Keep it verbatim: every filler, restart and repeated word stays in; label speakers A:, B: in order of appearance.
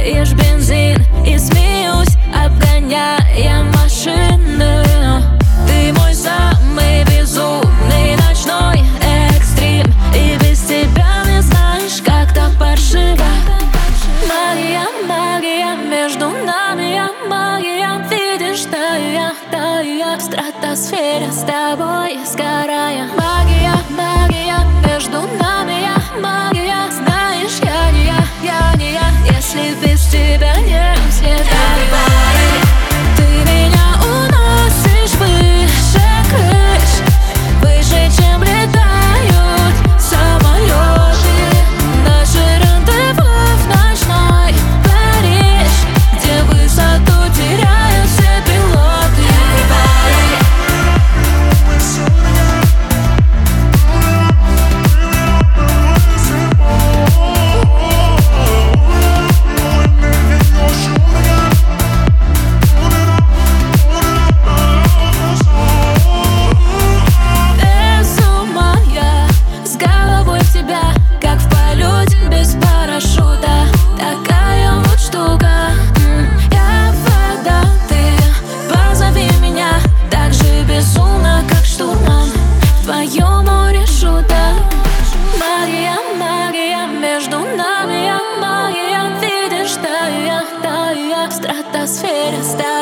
A: ешь бензин и смеюсь, обгоняя машины. Ты мой самый безумный ночной экстрим, и без тебя не знаешь, как-то паршиво. Магия, магия между нами, я магия. Видишь, тая, тая в стратосфере с тобой сгорая. Магия, магия между нами, я магия. Знаешь, я не я, я не я, если без тебя не взлетаю. Ты меня уносишь выше крыш, выше, чем летают самолеты. Наше рандеву в ночной Париж, где высоту теряют все пилоты. Как в полете без парашюта, такая вот штука. Я вода, ты позови меня так же безумно, как штурман в твоем море шуток. Магия, магия между нами, я магия. Видишь, тая, тая в стратосфере.